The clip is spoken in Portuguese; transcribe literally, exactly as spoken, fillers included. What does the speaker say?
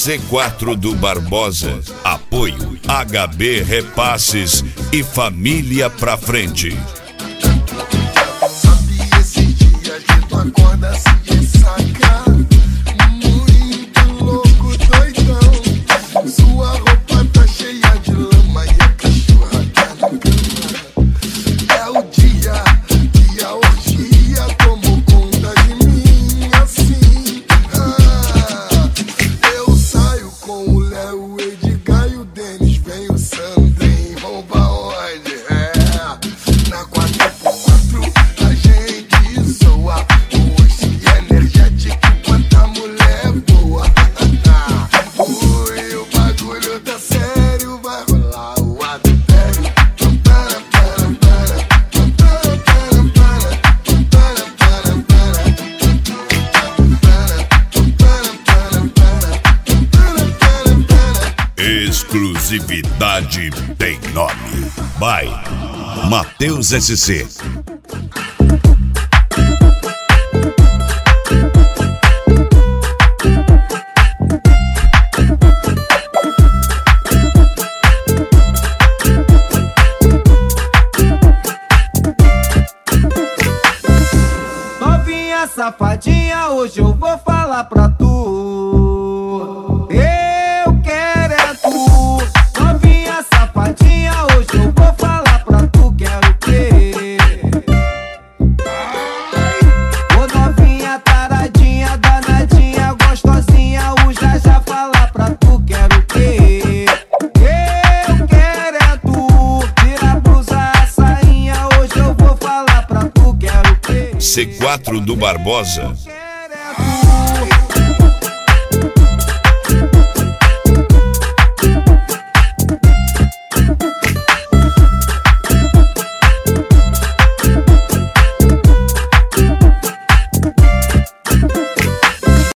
C quatro do Barbosa. Apoio H B Repasses e Família pra Frente. Sabe esse dia que tu acorda se ressaca, muito louco, doidão. Sua roupa tá cheia de lama e a cachorra tá na cama. É o dia que a orgia tomou conta de mim assim. Ah, eu saio com o Léo, o Edgar e o Denis. Vem o Sandrinho, vão pra onde? É, na quatro por quatro a gente zoa. Hoje energético quanta mulher boa. Ui, o bagulho tá sério, vai rolar o adultério. Exclusividade tem nome. By Matheus S C. Novinha safadinha, hoje eu vou falar pra tu. Eu quero é tu. Novinha safadinha, hoje eu vou falar pra tu. Quero o quê? Ô novinha taradinha, danadinha, gostosinha, o já já falar pra tu. Quero o quê? Eu quero é tu. Tira a blusa, a sainha, hoje eu vou falar pra tu. Quero o quê? C quatro do Barbosa.